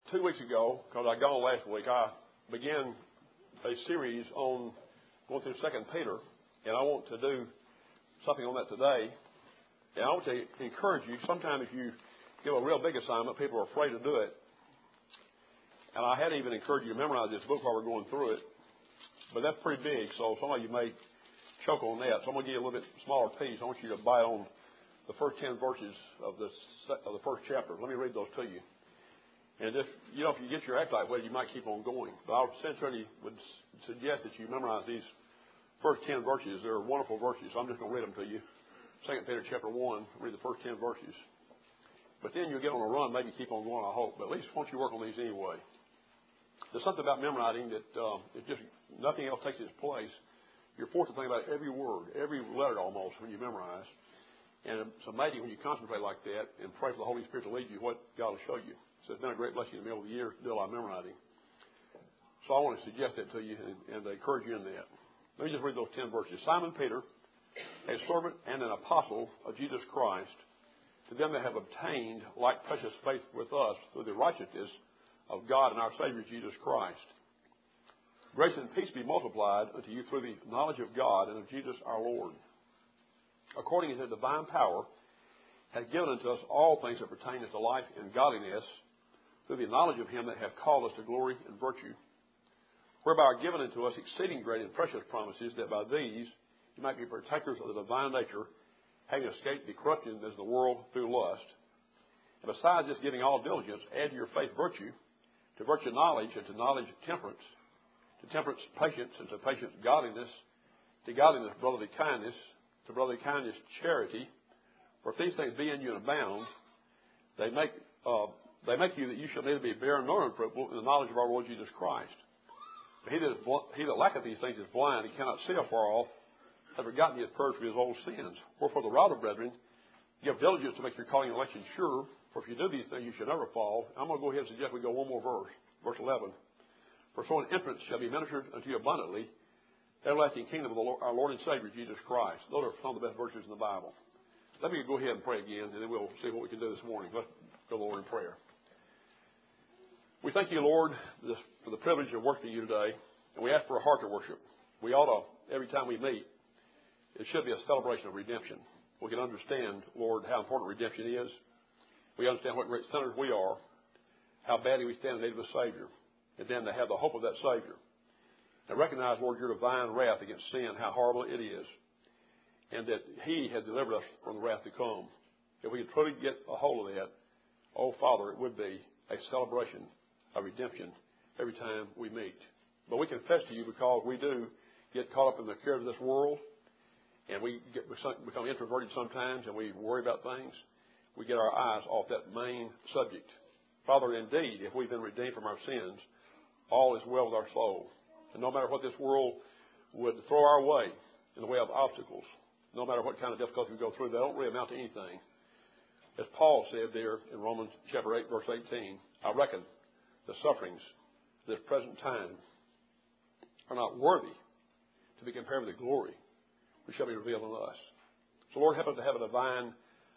2 weeks ago, because I gone last week, I began a series on going through 2 Peter, and I want to do something on that today. And I want to encourage you. Sometimes if you give a real big assignment, people are afraid to do it. And I hadn't even encouraged you to memorize this book while we're going through it. But that's pretty big, so some of you may choke on that. So I'm going to give you a little bit smaller piece. I want you to bite on the first 10 verses of the first chapter. Let me read those to you. And if you get your act right, well, you might keep on going. But I sincerely would suggest that you memorize these first 10 verses. They're wonderful verses. So I'm just going to read them to you. 2 Peter chapter 1, read the first 10 verses. But then you'll get on a run, maybe keep on going, I hope. But at least once you work on these anyway. There's something about memorizing that it just nothing else takes its place. You're forced to think about every word, every letter almost when you memorize. And it's amazing when you concentrate like that and pray for the Holy Spirit to lead you what God will show you. So it's been a great blessing in the middle of the year to do a lot of memorizing. So I want to suggest that to you and encourage you in that. Let me just read those 10 verses. Simon Peter, a servant and an apostle of Jesus Christ, to them that have obtained like precious faith with us through the righteousness of God and our Savior Jesus Christ. Grace and peace be multiplied unto you through the knowledge of God and of Jesus our Lord, according to His divine power, hath given unto us all things that pertain unto life and godliness, through the knowledge of Him that hath called us to glory and virtue, whereby are given unto us exceeding great and precious promises, that by these you might be partakers of the divine nature, having escaped the corruption that is in the world through lust. And besides this, giving all diligence, add to your faith virtue, to virtue knowledge, and to knowledge temperance, to temperance patience, and to patience godliness, to godliness brotherly kindness, to brotherly kindness charity. For if these things be in you and abound, they make you that you shall neither be barren nor unfruitful in the knowledge of our Lord Jesus Christ. But he that lacketh these things is blind, and cannot see afar off, hath forgotten he hath purged from his old sins. Wherefore the rather, brethren, give diligence to make your calling and election sure. For if you do these things, you shall never fall. I'm going to go ahead and suggest we go one more verse, verse 11. For so an entrance shall be ministered unto you abundantly, the everlasting kingdom of our Lord and Savior Jesus Christ. Those are some of the best verses in the Bible. Let me go ahead and pray again, and then we'll see what we can do this morning. Let's go, Lord, in prayer. We thank you, Lord, for the privilege of worshiping you today, and we ask for a heart to worship. We ought to, every time we meet, it should be a celebration of redemption. We can understand, Lord, how important redemption is. We understand what great sinners we are, how badly we stand in need of a Savior, and then to have the hope of that Savior. And recognize, Lord, your divine wrath against sin, how horrible it is, and that He has delivered us from the wrath to come. If we could truly get a hold of that, oh, Father, it would be a celebration of redemption every time we meet. But we confess to you because we do get caught up in the cares of this world, and we become introverted sometimes, and we worry about things. We get our eyes off that main subject. Father, indeed, if we've been redeemed from our sins, all is well with our soul. And no matter what this world would throw our way in the way of obstacles, no matter what kind of difficulty we go through, they don't really amount to anything. As Paul said there in Romans chapter 8, verse 18, I reckon the sufferings of this present time are not worthy to be compared with the glory which shall be revealed in us. So, Lord, help us to have a divine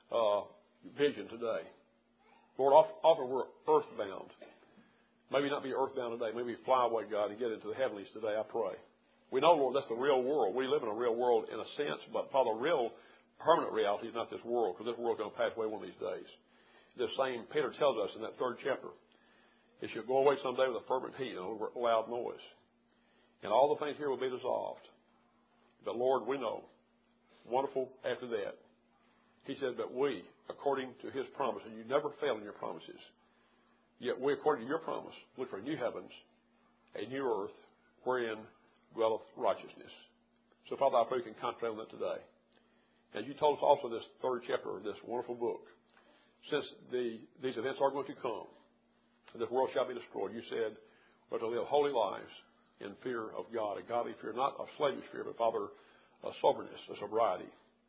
vision today. Lord, often we're earthbound. Maybe not be earthbound today. Maybe fly away, God, and get into the heavenlies today, I pray. We know, Lord, that's the real world. We live in a real world in a sense, but Father, real permanent reality is not this world, because this world's going to pass away one of these days. The same Peter tells us in that 3rd chapter. It shall go away someday with a fervent heat and a loud noise. And all the things here will be dissolved. But, Lord, we know, wonderful after that, He said, but we, according to His promise, and you never fail in your promises, yet we, according to your promise, look for new heavens, a new earth, wherein dwelleth righteousness. So, Father, I pray you can concentrate on that today. As you told us also in this 3rd chapter of this wonderful book, since these events are going to come, and this world shall be destroyed, you said we're to live holy lives in fear of God, a godly fear, not a slavish fear, but, Father, a soberness, a sobriety.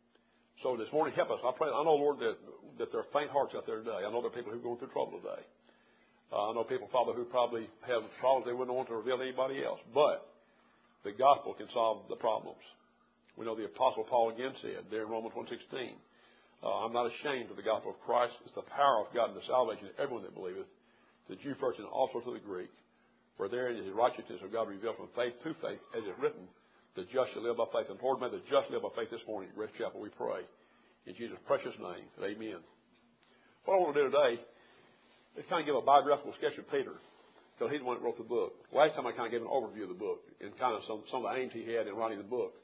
So this morning, help us. I pray. I know, Lord, that there are faint hearts out there today. I know there are people who are going through trouble today. I know people, Father, who probably have problems they wouldn't want to reveal to anybody else. But the gospel can solve the problems. We know the Apostle Paul again said there in Romans 1:16, I'm not ashamed of the gospel of Christ. It's the power of God and the salvation of everyone that believeth, to the Jew first and also to the Greek. For therein is the righteousness of God revealed from faith to faith, as is written, the just shall live by faith. And Lord, may the just live by faith this morning at Grace Chapel, we pray. In Jesus' precious name, amen. What I want to do today is kind of give a biographical sketch of Peter, because he's the one that wrote the book. Last time I kind of gave an overview of the book and kind of some of the aims he had in writing the book.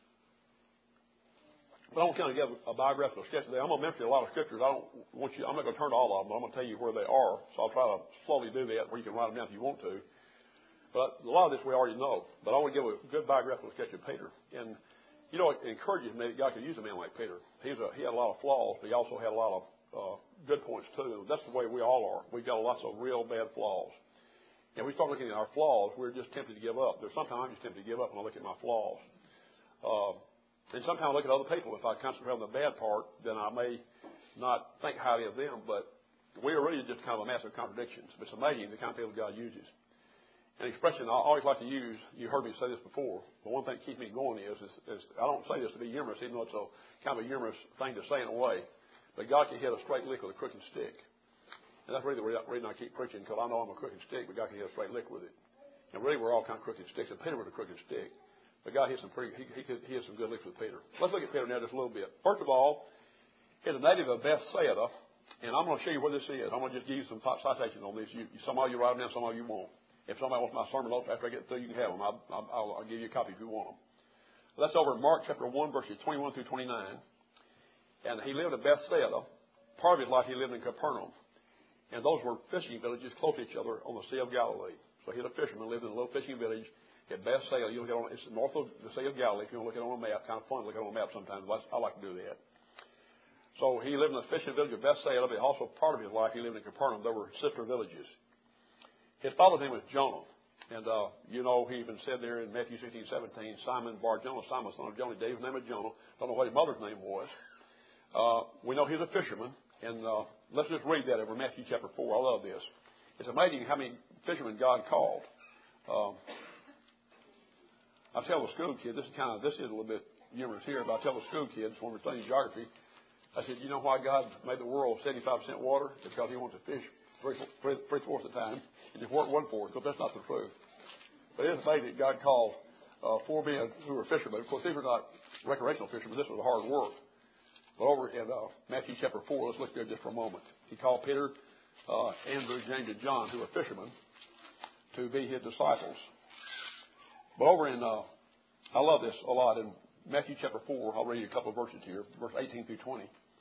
But I want to kind of give a biographical sketch today. I'm going to mention a lot of scriptures. I'm not going to turn to all of them, but I'm going to tell you where they are. So I'll try to slowly do that, where you can write them down if you want to. But a lot of this we already know. But I want to give a good biographical sketch of Peter. And, you know, it encourages me that God could use a man like Peter. He had a lot of flaws, but he also had a lot of good points, too. That's the way we all are. We've got lots of real bad flaws. And we start looking at our flaws, we're just tempted to give up. There's sometimes I'm just tempted to give up when I look at my flaws. And sometimes I look at other people. If I concentrate on the bad part, then I may not think highly of them. But we are really just kind of a mass of contradictions. But it's amazing the kind of people God uses. An expression I always like to use, you heard me say this before, but one thing that keeps me going is I don't say this to be humorous, even though it's a kind of a humorous thing to say in a way. But God can hit a straight lick with a crooked stick. And that's really the reason I keep preaching, because I know I'm a crooked stick, but God can hit a straight lick with it. And really, we're all kind of crooked sticks. And Peter was a crooked stick. But God hit some he hit some good licks with Peter. Let's look at Peter now just a little bit. First of all, he's a native of Bethsaida, and I'm going to show you where this is. I'm going to just give you some citations on this. Some of you write them down, some of you won't. If somebody wants my sermon notes after I get through, you can have them. I'll give you a copy if you want them. That's over in Mark chapter 1, verses 21 through 29. And he lived in Bethsaida. Part of his life he lived in Capernaum. And those were fishing villages close to each other on the Sea of Galilee. So he's a fisherman, lived in a little fishing village at Bethsaida. You look at it's north of the Sea of Galilee. If you want to look at it on a map, kind of fun to look at it on a map sometimes. I like to do that. So he lived in a fishing village of Bethsaida, but also part of his life he lived in Capernaum. There were sister villages. His father's name was Jonah. And, you know, he even said there in Matthew 16:17, Simon Bar-Jonah, Simon, son of Jonah, David's name was Jonah. Don't know what his mother's name was. We know he's a fisherman. And let's just read that over Matthew chapter 4. I love this. It's amazing how many fishermen God called. I tell the school kids, this is a little bit humorous here, but I tell the school kids when we're studying geography, I said, you know why God made the world 75% water? It's because he wants to fish three-fourths of the time and just work one-fourth, but that's not the truth. But it is amazing that God called 4 men who were fishermen. Of course, these were not recreational fishermen. This was hard work. But over in Matthew chapter 4, let's look there just for a moment. He called Peter, Andrew, James, and John, who were fishermen, to be his disciples. But over in, I love this a lot, in Matthew chapter 4, I'll read you a couple of verses here, verse 18 through 20.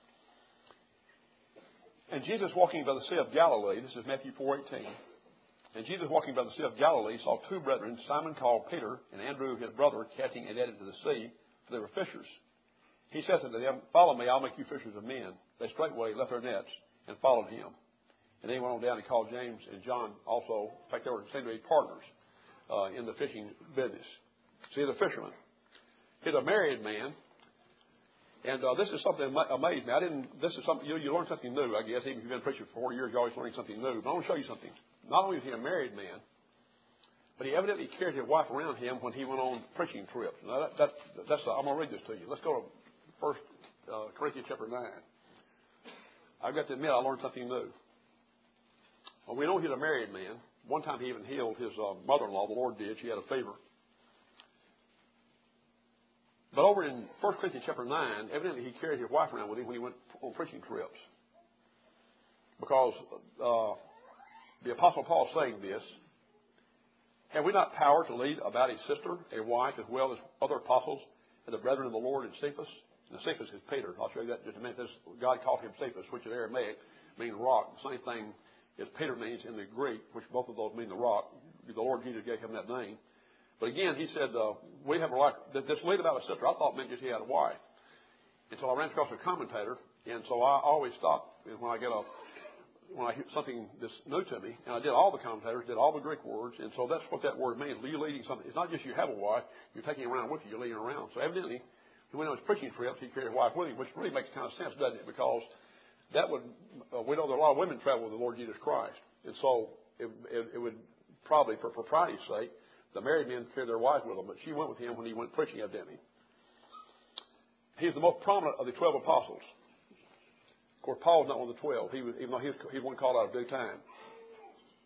And Jesus walking by the Sea of Galilee, this is Matthew 4:18. And Jesus walking by the Sea of Galilee saw 2 brethren, Simon called Peter, and Andrew his brother, casting a net into the sea, for they were fishers. He said to them, follow me, I'll make you fishers of men. They straightway left their nets and followed him. And then he went on down and called James and John also. In fact, they were seemed to be partners in the fishing business. See, the fisherman. He's a married man. And this is something that amazed me. This is something, you learn something new, I guess. Even if you've been preaching for 40 years, you're always learning something new. But I want to show you something. Not only is he a married man, but he evidently carried his wife around him when he went on preaching trips. Now, I'm going to read this to you. Let's go to 1 Corinthians chapter 9. I've got to admit, I learned something new. Well, we know he's a married man. One time he even healed his mother-in-law, the Lord did. She had a fever. But over in 1 Corinthians chapter 9, evidently he carried his wife around with him when he went on preaching trips. Because the Apostle Paul is saying this, have we not power to lead about his sister, a wife, as well as other apostles, and the brethren of the Lord in Cephas? And Cephas is Peter. I'll show you that in just a minute. God called him Cephas, which is Aramaic, meaning rock. The same thing as Peter means in the Greek, which both of those mean the rock. The Lord Jesus gave him that name. But again, he said, we have a wife. This lead about a sister, I thought meant just he had a wife. And so I ran across a commentator, and so I always stop when I hear something that's new to me, and I did all the commentators, did all the Greek words, and so that's what that word means. You're leading something. It's not just you have a wife, you're taking her around with you, you're leading her around. So evidently, when on his preaching trips, he carried his wife with him, which really makes kind of sense, doesn't it? Because that would, we know that a lot of women travel with the Lord Jesus Christ. And so it would probably, for propriety's sake, the married men carried their wives with them, but she went with him when he went preaching, evidently. He's the most prominent of the 12 apostles. Of course, Paul's not one of the 12, even though he's one called out of due time.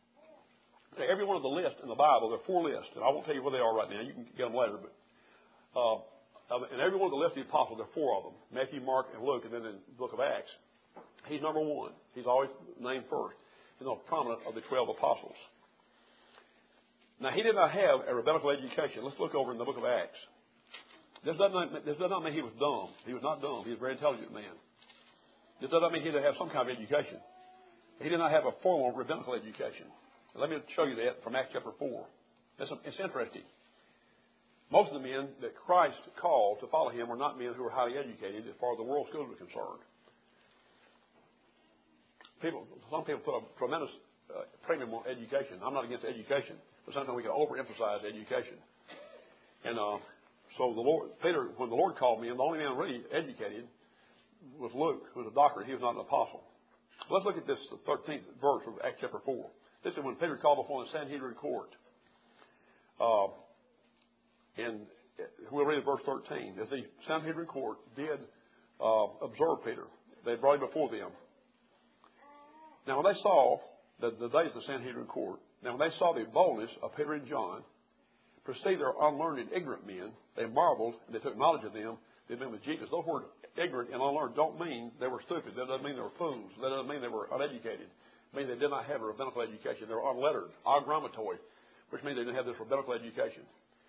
Okay, every one of the lists in the Bible, there are 4 lists, and I won't tell you where they are right now. You can get them later. But in every one of the lists of the apostles, there are 4 of them: Matthew, Mark, and Luke, and then in the book of Acts. He's number 1. He's always named first. He's not prominent of the 12 apostles. Now, he did not have a rabbinical education. Let's look over in the book of Acts. This does not mean he was dumb. He was not dumb. He was a very intelligent man. This does not mean he didn't have some kind of education. He did not have a formal rabbinical education. Let me show you that from Acts chapter 4. It's interesting. Most of the men that Christ called to follow him were not men who were highly educated as far as the world schools were concerned. Some people put a tremendous premium on education. I'm not against education, but sometimes we can overemphasize education. And so Peter, when the Lord called me, and the only man really educated was Luke, who was a doctor. He was not an apostle. Let's look at this 13th verse of Acts chapter 4. This is when Peter called before the Sanhedrin court. And we'll read verse 13. As the Sanhedrin court did observe Peter, they brought him before them. Now, when they saw the days of the Sanhedrin court, when they saw the boldness of Peter and John, perceived their unlearned and ignorant men, they marveled, and they took knowledge of them. They'd been with Jesus. Those words, ignorant and unlearned, don't mean they were stupid. That doesn't mean they were fools. That doesn't mean they were uneducated. It means they did not have a rabbinical education. They were unlettered, agrammatoi, which means they didn't have this rabbinical education.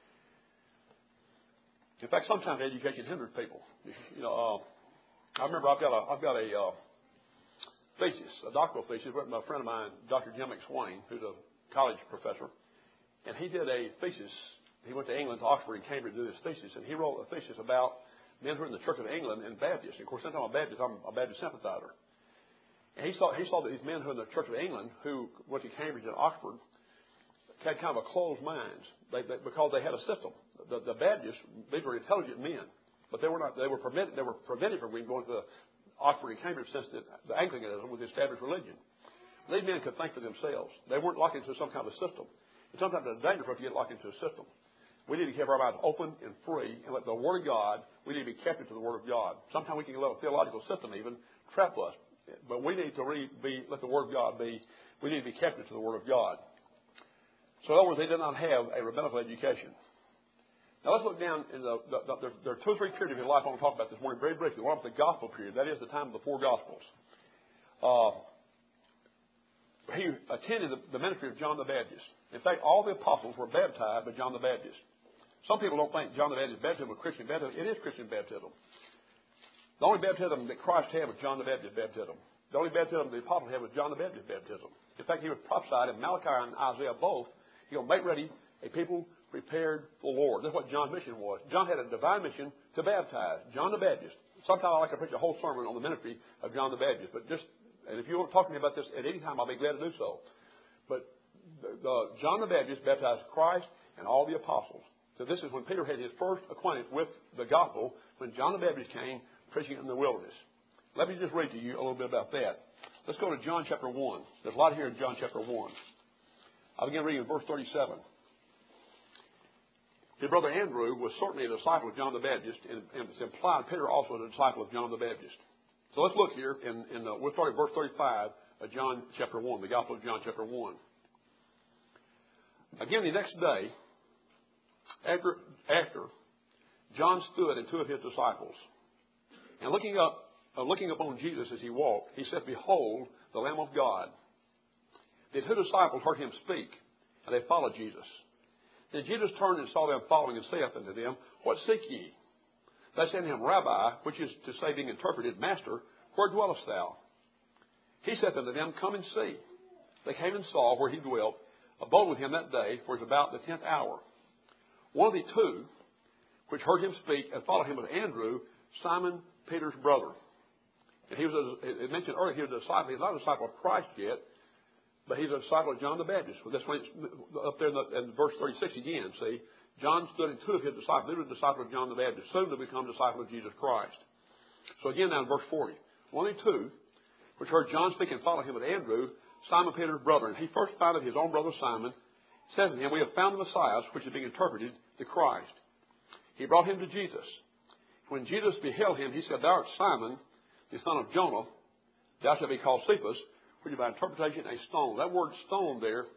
In fact, sometimes education hinders people. I remember I've got a thesis, a doctoral thesis, written by a friend of mine, Dr. Jim McSwain, who's a college professor, and he did a thesis. He went to England, to Oxford and Cambridge to do this thesis, and he wrote a thesis about men who are in the Church of England and Baptists. And of course, since I'm a Baptist, I'm a Baptist sympathizer. And he saw that these men who are in the Church of England, who went to Cambridge and Oxford, had kind of a closed minds because they had a system. The Baptists, these were intelligent men, but they were not. They were prevented from going to Oxford and Cambridge since the Anglicanism was the established religion. These men could think for themselves. They weren't locked into some kind of a system. And sometimes it's dangerous for us to get locked into a system. We need to keep our minds open and free and let the Word of God, we need to be captive to the Word of God. Sometimes we can let a theological system even trap us. But we need to let the Word of God be, we need to be captive to the Word of God. So in other words, they did not have a rabbinical education. Now let's look down in there are 2 or 3 periods of his life I want to talk about this morning very briefly. One is the gospel period. That is the time of the 4 gospels. He attended the ministry of John the Baptist. In fact, all the apostles were baptized by John the Baptist. Some people don't think John the Baptist's baptism was Christian baptism. It is Christian baptism. The only baptism that Christ had was John the Baptist's baptism. The only baptism the apostles had was John the Baptist's baptism. In fact, he was prophesied in Malachi and Isaiah both. He'll make ready a people prepared for the Lord. That's what John's mission was. John had a divine mission to baptize. John the Baptist. Sometimes I like to preach a whole sermon on the ministry of John the Baptist. And if you want to talk to me about this at any time, I'll be glad to do so. But John the Baptist baptized Christ and all the apostles. So this is when Peter had his first acquaintance with the gospel, when John the Baptist came preaching in the wilderness. Let me just read to you a little bit about that. Let's go to John chapter 1. There's a lot here in John chapter 1. I'll begin reading verse 37. His brother Andrew was certainly a disciple of John the Baptist, and it's implied Peter also was a disciple of John the Baptist. So let's look here, we'll start at verse 35 of John chapter 1, the Gospel of John chapter 1. Again, the next day, after John stood and 2 of his disciples, and looking upon Jesus as he walked, he said, "Behold, the Lamb of God." The 2 disciples heard him speak, and they followed Jesus. Then Jesus turned and saw them following, and saith unto them, "What seek ye?" They said to him, "Rabbi," which is to say, being interpreted, "Master, where dwellest thou?" He said unto them, "Come and see." They came and saw where he dwelt, abode with him that day, for it was about the 10th hour. One of the 2, which heard him speak and followed him, was Andrew, Simon Peter's brother. And he was, it mentioned earlier, he was a disciple. He's not a disciple of Christ yet, but he's a disciple of John the Baptist. Well, that's when it's up there in verse 36 again, see. John stood and 2 of his disciples. They were a disciple of John the Baptist, soon to become a disciple of Jesus Christ. So again now in verse 40. Only 2, which heard John speak and followed him, with Andrew, Simon Peter's brother. And he first founded his own brother Simon, said to him, "We have found the Messiah," which is being interpreted, the Christ. He brought him to Jesus. When Jesus beheld him, he said, "Thou art Simon, the son of Jonah. Thou shalt be called Cephas," which is by interpretation a stone. That word stone there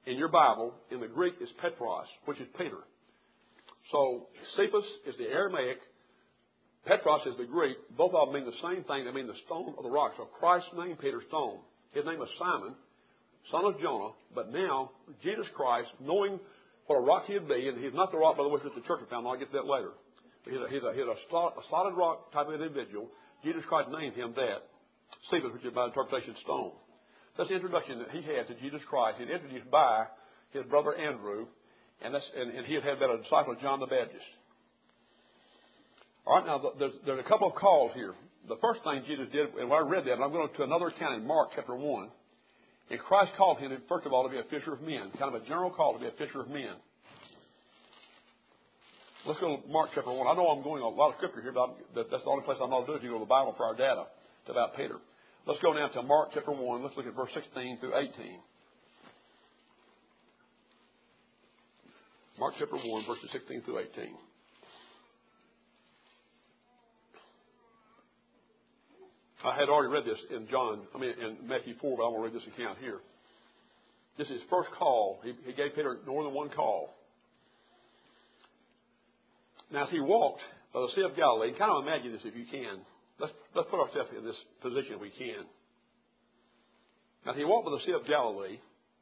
in your Bible, in the Greek, is Petros, which is Peter. So Cephas is the Aramaic, Petros is the Greek. Both of them mean the same thing. They mean the stone of the rock. So Christ named Peter Stone. His name was Simon, son of Jonah. But now, Jesus Christ, knowing what a rock he'd be, and he's not the rock, by the way, that the church found. I'll get to that later. He's a solid rock type of individual. Jesus Christ named him that. Cephas, which is by interpretation stone. That's the introduction that he had to Jesus Christ. He's introduced by his brother Andrew, and he had been a disciple of John the Baptist. All right, now there's a couple of calls here. The first thing Jesus did, and when I read that, and I'm going to another account in Mark chapter 1, and Christ called him, first of all, to be a fisher of men, kind of a general call to be a fisher of men. Let's go to Mark chapter 1. I know I'm going a lot of scripture here, but that's the only place I'm going to do is you go to the Bible for our data about Peter. Let's go now to Mark chapter 1. Let's look at verse 16 through 18. Mark chapter 1, verses 16 through 18. I had already read this in Matthew 4, but I'm going to read this account here. This is his first call. He gave Peter more than one call. Now, as he walked by the Sea of Galilee, kind of imagine this if you can. Let's put ourselves in this position if we can. Now, as he walked by the Sea of Galilee,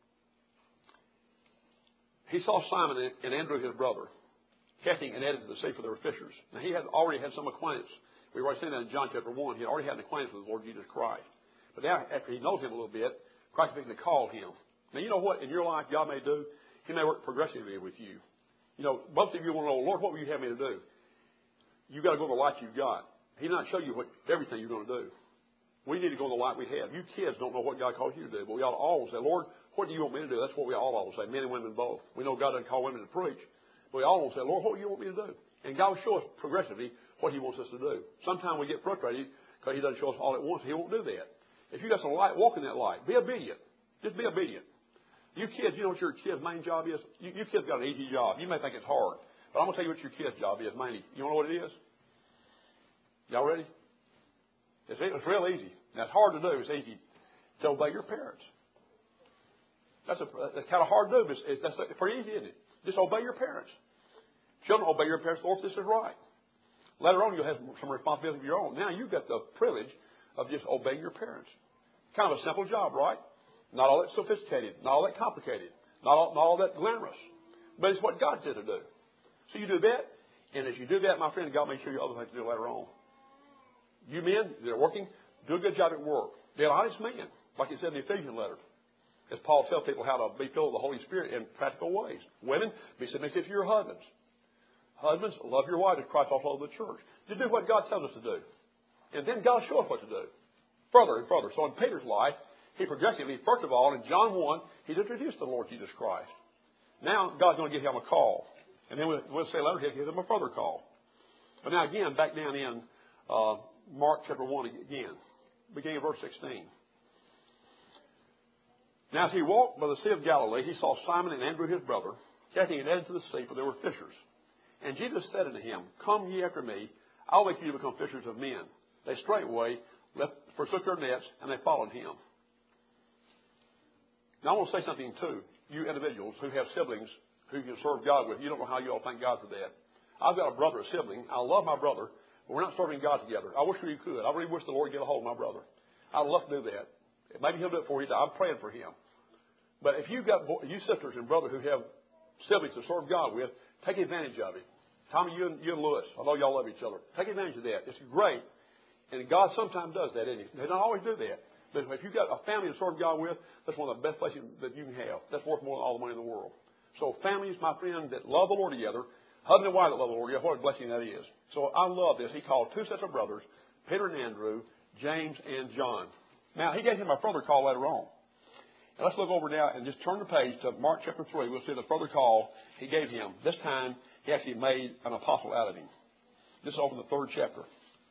he saw Simon and Andrew, his brother, casting a net into the sea, for they were fishers. Now, he had already had some acquaintance. We were already saying that in John chapter 1. He had already had an acquaintance with the Lord Jesus Christ. But now, after he knows him a little bit, Christ is going to call him. Now, you know what in your life God may do? He may work progressively with you. You know, most of you want to know, Lord, what will you have me to do? You've got to go to the light you've got. He did not show you everything you're going to do. We need to go to the light we have. You kids don't know what God calls you to do, but we ought to always say, Lord, what do you want me to do? That's what we all always say, men and women both. We know God doesn't call women to preach, but we all want to say, Lord, what do you want me to do? And God will show us progressively what he wants us to do. Sometimes we get frustrated because he doesn't show us all at once. He won't do that. If you got some light, walk in that light. Be obedient. Just be obedient. You kids, you know what your kid's main job is? You kids got an easy job. You may think it's hard, but I'm going to tell you what your kid's job is mainly. You know what it is? Y'all ready? It's real easy. Now, it's hard to do. It's easy to obey your parents. That's kind of hard to do, but that's pretty easy, isn't it? Just obey your parents. Children, obey your parents, Lord, if this is right. Later on, you'll have some responsibility of your own. Now, you've got the privilege of just obeying your parents. Kind of a simple job, right? Not all that sophisticated, not all that complicated, not all that glamorous. But it's what God said to do. So you do that, and as you do that, my friend, God may show you other things to do later on. You men that are working, do a good job at work. Be an honest man, like it said in the Ephesian letter. As Paul tells people how to be filled with the Holy Spirit in practical ways. Women, be submissive to your husbands. Husbands, love your wives as Christ also loved the church. Just do what God tells us to do. And then God will show us what to do. Further and further. So in Peter's life, he progressively, first of all, in John 1, he's introduced the Lord Jesus Christ. Now, God's going to give him a call. And then we'll say later, he'll give him a further call. But now again, back down in Mark chapter 1 again, beginning of verse 16. Now, as he walked by the Sea of Galilee, he saw Simon and Andrew his brother, casting a net into the sea, for they were fishers. And Jesus said unto him, Come ye after me, I'll make you to become fishers of men. They straightway forsook their nets, and they followed him. Now, I want to say something, too. You individuals who have siblings who you can serve God with, you don't know how you all thank God for that. I've got a brother, a sibling. I love my brother, but we're not serving God together. I wish we could. I really wish the Lord would get a hold of my brother. I'd love to do that. Maybe he'll do it for you. I'm praying for him. But if you've got you sisters and brothers who have siblings to serve God with, take advantage of it. Tommy, you and Louis, I know y'all love each other. Take advantage of that. It's great. And God sometimes does that, isn't he? They don't always do that. But if you've got a family to serve God with, that's one of the best places that you can have. That's worth more than all the money in the world. So families, my friend, that love the Lord together, husband and wife that love the Lord together, what a blessing that is. So I love this. He called two sets of brothers, Peter and Andrew, James and John. Now, he gave him a further call later on. And let's look over now and just turn the page to Mark chapter 3. We'll see the further call he gave him. This time, he actually made an apostle out of him. This is over the 3rd chapter.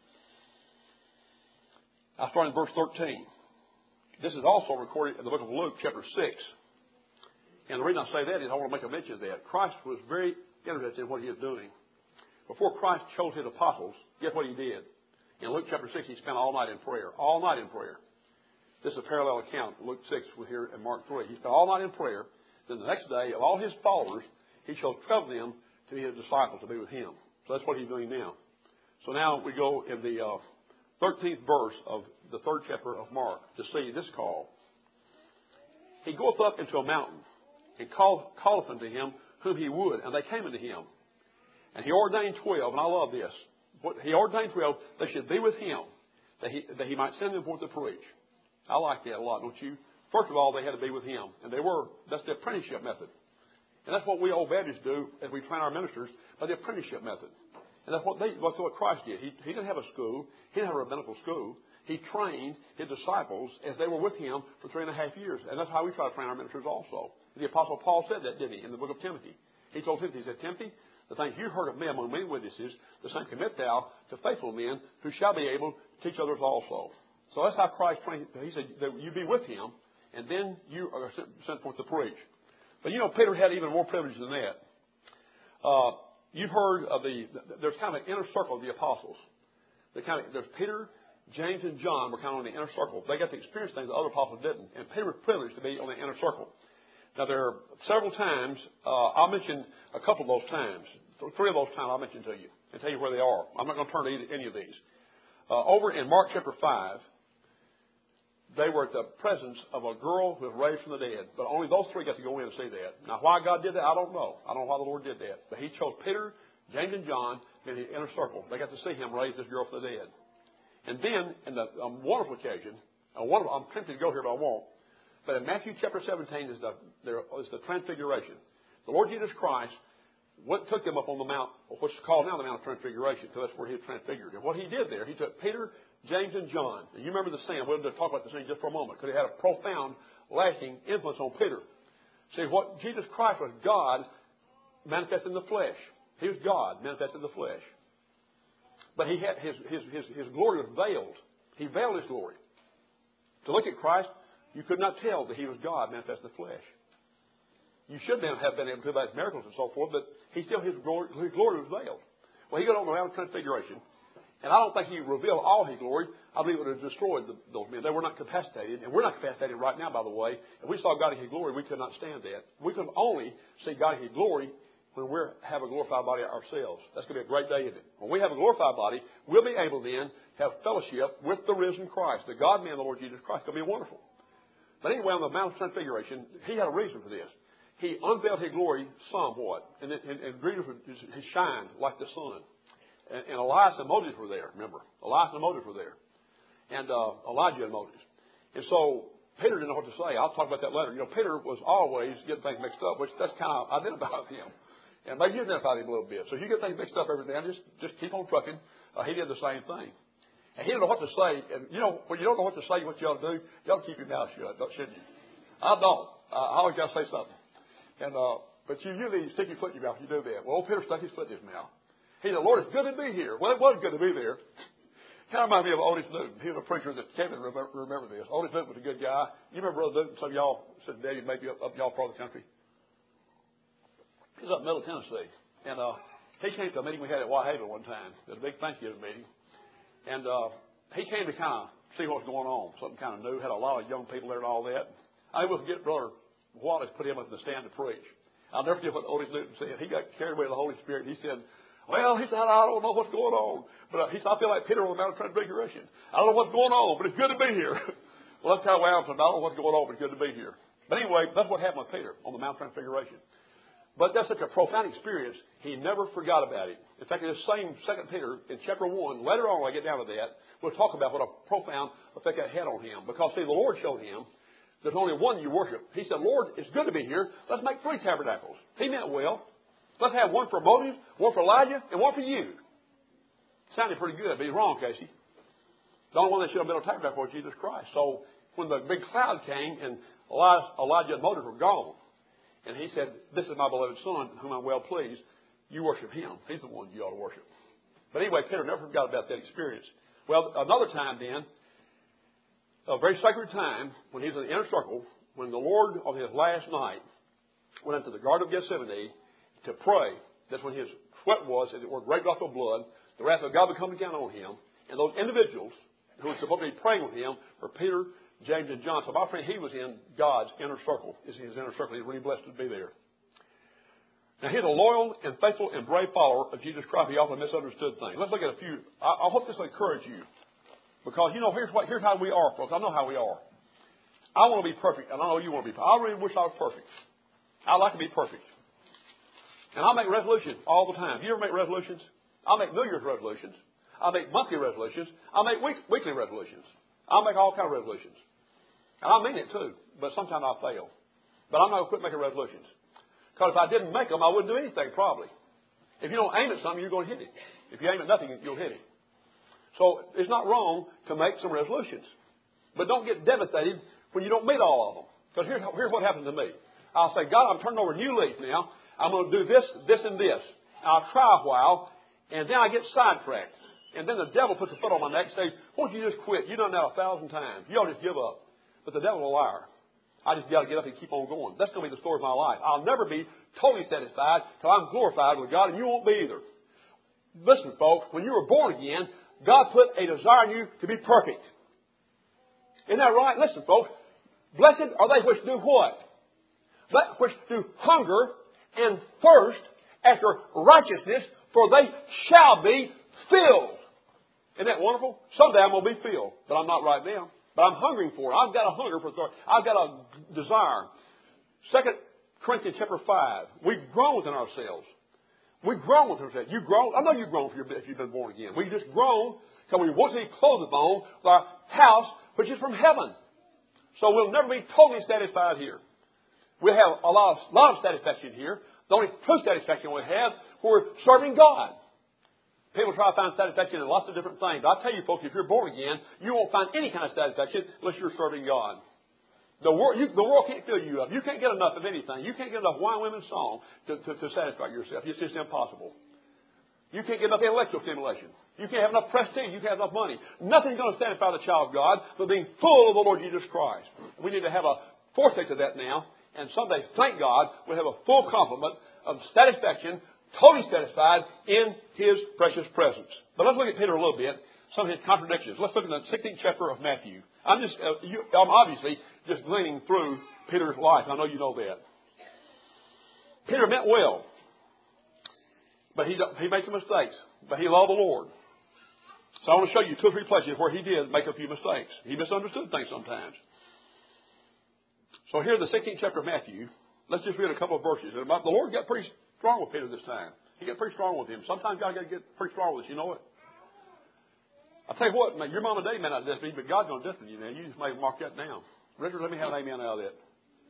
I start in verse 13. This is also recorded in the book of Luke, chapter 6. And the reason I say that is I want to make a mention of that. Christ was very interested in what he was doing. Before Christ chose his apostles, guess what he did? In Luke chapter 6, he spent all night in prayer. All night in prayer. This is a parallel account. Luke 6 here in Mark 3. He spent all night in prayer. Then the next day, of all his followers, he chose 12 of them to be his disciples, to be with him. So that's what he's doing now. So now we go in the 13th verse of the 3rd chapter of Mark to see this call. He goeth up into a mountain and calleth unto him whom he would, and they came unto him. And he ordained 12, and I love this. He ordained 12, they should be with him, that he might send them forth to preach. I like that a lot, don't you? First of all, they had to be with him, and that's the apprenticeship method. And that's what we old Baptists do as we train our ministers, by the apprenticeship method. And that's what Christ did. He didn't have a school. He didn't have a rabbinical school. He trained his disciples as they were with him for 3.5 years. And that's how we try to train our ministers also. The Apostle Paul said that, didn't he, in the book of Timothy? He told Timothy, he said, Timothy, the things you heard of me among many witnesses, the same commit thou to faithful men who shall be able to teach others also. So that's how Christ trained. He said that you be with him, and then you are sent forth to preach. But Peter had even more privilege than that. You've heard of there's kind of an inner circle of the apostles. There's Peter, James, and John were kind of on the inner circle. They got to experience things that other apostles didn't. And Peter was privileged to be on the inner circle. Now, there are several times, I'll mention a couple of those times. 3 of those times I'll mention to you and tell you where they are. I'm not going to turn to any of these. Over in Mark chapter 5, they were at the presence of a girl who was raised from the dead. But only those 3 got to go in and see that. Now, why God did that, I don't know. I don't know why the Lord did that. But he chose Peter, James, and John in the inner circle. They got to see him raise this girl from the dead. And then, in the wonderful occasion, I'm tempted to go here, but I won't. But in Matthew chapter 17 is the transfiguration. The Lord Jesus Christ took them up on the mount, what's called now the Mount of Transfiguration, because that's where he was transfigured. And what he did there, he took Peter, James, and John. And you remember the scene. We'll talk about the scene just for a moment, because it had a profound, lasting influence on Peter. See, what Jesus Christ was God manifested in the flesh. He was God manifested in the flesh. But he had his glory was veiled. He veiled his glory. To look at Christ, you could not tell that he was God manifested in the flesh. You should have been able to about miracles and so forth, but his glory was veiled. Well, he got on the Mount of Transfiguration, and I don't think he revealed all his glory. I believe it would have destroyed those men. They were not capacitated, and we're not capacitated right now, by the way. If we saw God in his glory, we could not stand that. We can only see God in his glory when we have a glorified body ourselves. That's going to be a great day, isn't it? When we have a glorified body, we'll be able then to have fellowship with the risen Christ, the God-man, the Lord Jesus Christ. It's going to be wonderful. But anyway, on the Mount of Transfiguration, he had a reason for this. He unveiled his glory somewhat, and he shined like the sun. And Elias and Moses were there, remember. Elias and Moses were there. And Elijah and Moses. And so Peter didn't know what to say. I'll talk about that later. Peter was always getting things mixed up, which that's kind of identified with him. And maybe you identified him a little bit. So if you get things mixed up every day, just keep on trucking. He did the same thing. And he didn't know what to say. And, when you don't know what to say, what you ought to do, you ought to keep your mouth shut, shouldn't you? I don't. I always got to say something. And but you usually stick your foot in your mouth. You do that. Well, old Peter stuck his foot in his mouth. He said, Lord, it's good to be here. Well, it was good to be there. Kind of reminds me of Otis Newton. He was a preacher that Kevin remember this. Otis Newton was a good guy. You remember Brother Newton? Some of y'all said Daddy maybe up y'all part of the country. He was up in Middle Tennessee. And he came to a meeting we had at Whitehaven one time. It was a big Thanksgiving meeting. And he came to kind of see what was going on. Something kind of new. Had a lot of young people there and all that. I will forget Brother Wallace put him up in the stand to preach. I'll never forget what Otis Newton said. He got carried away with the Holy Spirit. He said, well, he said, I don't know what's going on. But he said, I feel like Peter on the Mount of Transfiguration. I don't know what's going on, but it's good to be here. Well, that's kind of why I'm saying, I don't know what's going on, but it's good to be here. But anyway, that's what happened with Peter on the Mount of Transfiguration. But that's such a profound experience, he never forgot about it. In fact, in the same 2 Peter, in chapter 1, later on when I get down to that, we'll talk about what a profound effect that had on him. Because, see, the Lord showed him there's only one you worship. He said, Lord, it's good to be here. Let's make 3 tabernacles. He meant well. Let's have one for Moses, one for Elijah, and one for you. Sounded pretty good, but he's wrong, Casey. The only one that should have built a tabernacle was Jesus Christ. So when the big cloud came and Elijah and Moses were gone, and he said, this is my beloved Son, whom I'm well pleased, you worship him. He's the one you ought to worship. But anyway, Peter never forgot about that experience. Well, another time then, a very sacred time, when he was in the inner circle, when the Lord on his last night went into the Garden of Gethsemane to pray. That's when his sweat was, and it were great drops of blood. The wrath of God would come down on him. And those individuals who were supposed to be praying with him were Peter, James and John. So my friend, he was in God's inner circle. Is his inner circle. He's really blessed to be there. Now, he's a loyal and faithful and brave follower of Jesus Christ. He often misunderstood things. Let's look at a few. I hope this will encourage you. Because, here's how we are, folks. I know how we are. I want to be perfect, and I know you want to be perfect. I really wish I was perfect. I like to be perfect. And I make resolutions all the time. You ever make resolutions? I make New Year's resolutions. I make monthly resolutions. I make weekly resolutions. I make all kinds of resolutions. And I mean it too. But sometimes I fail. But I'm not going to quit making resolutions. Because if I didn't make them, I wouldn't do anything probably. If you don't aim at something, you're going to hit it. If you aim at nothing, you'll hit it. So it's not wrong to make some resolutions. But don't get devastated when you don't meet all of them. Because here's what happened to me. I'll say, God, I'm turning over a new leaf now. I'm going to do this, this, and this. I'll try a while, and then I get sidetracked. And then the devil puts a foot on my neck and says, why don't you just quit? You've done that 1,000 times. You ought to just give up. But the devil's a liar. I just got to get up and keep on going. That's going to be the story of my life. I'll never be totally satisfied till I'm glorified with God, and you won't be either. Listen, folks, when you were born again, God put a desire in you to be perfect. Isn't that right? Listen, folks, blessed are they which do what? Which do hunger and thirst after righteousness, for they shall be filled. Isn't that wonderful? Someday I'm going to be filled, but I'm not right now. But I'm hungering for it. I've got a hunger for thirst. I've got a desire. 2 Corinthians chapter 5. We've grown within ourselves. We've grown within ourselves. You've grown. I know you've grown if you've been born again. We've just grown because we want to be clothed upon with our house, which is from heaven. So we'll never be totally satisfied here. We'll have a lot of satisfaction here. The only true satisfaction we have, we're serving God. People try to find satisfaction in lots of different things. But I tell you, folks, if you're born again, you won't find any kind of satisfaction unless you're serving God. The world can't fill you up. You can't get enough of anything. You can't get enough wine, women, song to satisfy yourself. It's just impossible. You can't get enough intellectual stimulation. You can't have enough prestige. You can't have enough money. Nothing's going to satisfy the child of God but being full of the Lord Jesus Christ. We need to have a foretaste of that now. And someday, thank God, we'll have a full complement of satisfaction, totally satisfied in His precious presence. But let's look at Peter a little bit, some of his contradictions. Let's look at the 16th chapter of Matthew. I'm obviously just gleaning through Peter's life. I know you know that. Peter meant well, but he made some mistakes. But he loved the Lord. So I want to show you 2 or 3 places where he did make a few mistakes. He misunderstood things sometimes. So here in the 16th chapter of Matthew, let's just read a couple of verses. And the Lord got pretty strong with Peter this time. He got pretty strong with him. Sometimes God got to get pretty strong with us. You know it. I'll tell you what, man, your mom and dad may not discipline you, but God's going to discipline you now. You just may mark that down. Richard, let me have an amen out of that.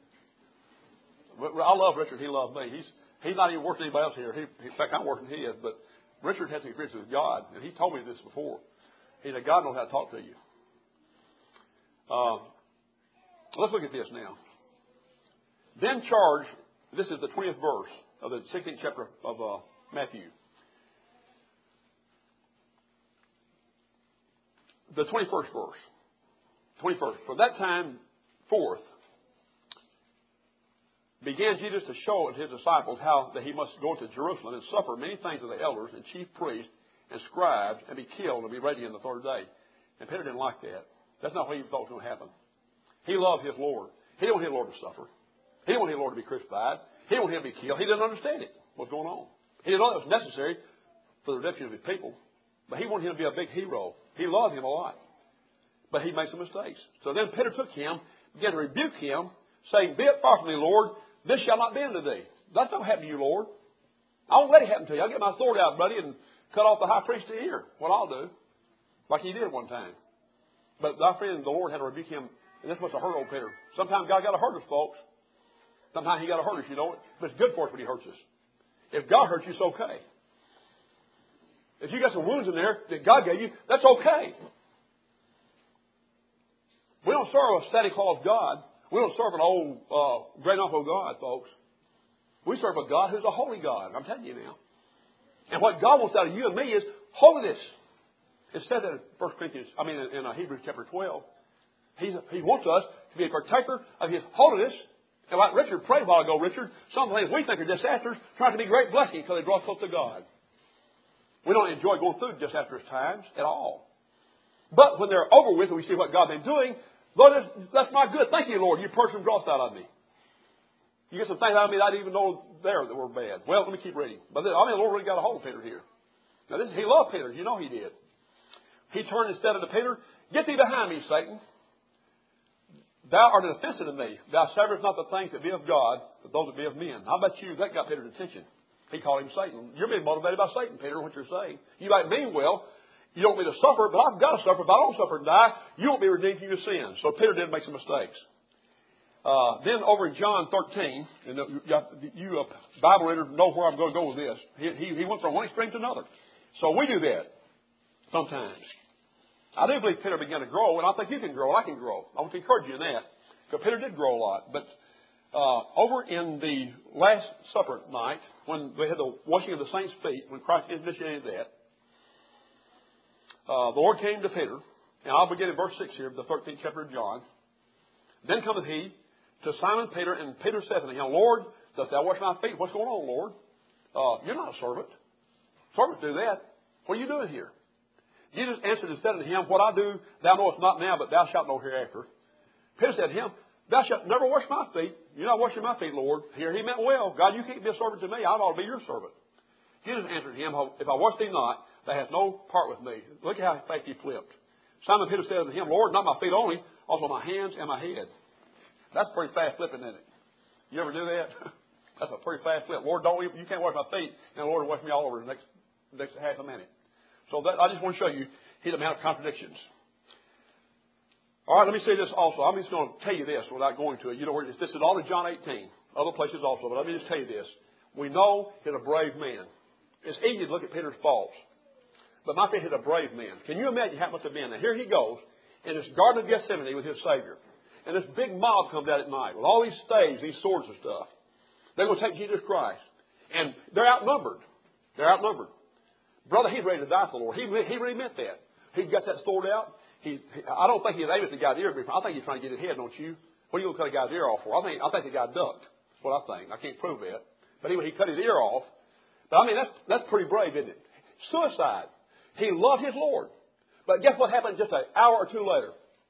I love Richard. He loved me. He's not even worse than anybody else here. In fact, I'm worse than he is. But Richard has experience with God, and he told me this before. He said, God knows how to talk to you. Let's look at this now. Then charge, this is the 20th verse of the 16th chapter of Matthew. The 21st verse. 21st. From that time forth, began Jesus to show unto his disciples how that he must go to Jerusalem and suffer many things of the elders and chief priests and scribes and be killed and be ready in the third day. And Peter didn't like that. That's not what he thought was going to happen. He loved his Lord. He didn't want his Lord to suffer. He didn't want his Lord to be crucified. He didn't want him to be killed. He didn't understand it, what's going on. He didn't know it was necessary for the redemption of his people. But he wanted him to be a big hero. He loved him a lot. But he made some mistakes. So then Peter took him, began to rebuke him, saying, Be it far from me, Lord, this shall not be unto thee. That's not happen to you, Lord. I won't let it happen to you. I'll get my sword out, buddy, and cut off the high priest's ear. What I'll do. Like he did one time. But our friend, the Lord, had to rebuke him. And this must have hurt old Peter. Sometimes God got to hurt us, folks. Sometimes he got to hurt us, you know. But it's good for us when he hurts us. If God hurts you, it's okay. If you got some wounds in there that God gave you, that's okay. We don't serve a Santa Claus God. We don't serve an old great-uncle God, folks. We serve a God who's a holy God. I'm telling you now. And what God wants out of you and me is holiness. It says that in Hebrews chapter 12. He wants us to be a partaker of His holiness. And like Richard prayed a while ago, some things we think are disasters trying to be great blessings until they draw close to God. We don't enjoy going through disastrous times at all. But when they're over with and we see what God's been doing, Lord, that's my good. Thank you, Lord. You purged some dross out of me. You get some things out of me that I didn't even know there that were bad. Well, let me keep reading. But the Lord really got a hold of Peter here. Now, he loved Peter. You know he did. He turned instead unto Peter, Get thee behind me, Satan. Thou art an offence unto me. Thou servest not the things that be of God, but those that be of men. I bet you that got Peter's attention. He called him Satan. You're being motivated by Satan, Peter, what you're saying. You might mean well. You don't want me to suffer, but I've got to suffer. If I don't suffer and die, you won't be redeemed from your sins. So Peter did make some mistakes. Then over in John 13, and you Bible readers know where I'm going to go with this. He went from one extreme to another. So we do that sometimes. I do believe Peter began to grow, and I think you can grow, I can grow. I want to encourage you in that. Because Peter did grow a lot. But over in the Last Supper night, when they had the washing of the saints' feet, when Christ initiated that, the Lord came to Peter, and I'll begin in verse 6 here, the 13th chapter of John. Then cometh he to Simon Peter, and Peter said unto him, Lord, dost thou wash my feet? What's going on, Lord? You're not a servant. Servants do that. What are you doing here? Jesus answered and said unto him, What I do thou knowest not now, but thou shalt know hereafter. Peter said to him, Thou shalt never wash my feet. You're not washing my feet, Lord. Here he meant well. God, you can't be a servant to me. I ought to be your servant. Jesus answered him, If I wash thee not, thou hast no part with me. Look at how fast he flipped. Simon Peter said unto him, Lord, not my feet only, also my hands and my head. That's pretty fast flipping, isn't it? You ever do that? That's a pretty fast flip. Lord, you can't wash my feet, and the Lord will wash me all over in the next half a minute. So I just want to show you his amount of contradictions. All right, let me say this also. I'm just going to tell you this without going to it. You know where it is. This is all in John 18. Other places also, but let me just tell you this. We know he's a brave man. It's easy to look at Peter's faults. But my friend, he's a brave man. Can you imagine how much of been? Now, here he goes in this Garden of Gethsemane with his Savior. And this big mob comes out at night with all these staves, these swords and stuff. They're going to take Jesus Christ. And they're outnumbered. They're outnumbered. Brother, he's ready to die for the Lord. He really meant that. He got that sword out. I don't think he's aiming at the guy's ear. I think he's trying to get his head, don't you? What are you going to cut a guy's ear off for? I think the guy ducked. That's what I think. I can't prove that. But anyway, he cut his ear off. But I mean, that's pretty brave, isn't it? Suicide. He loved his Lord. But guess what happened just an hour or two later?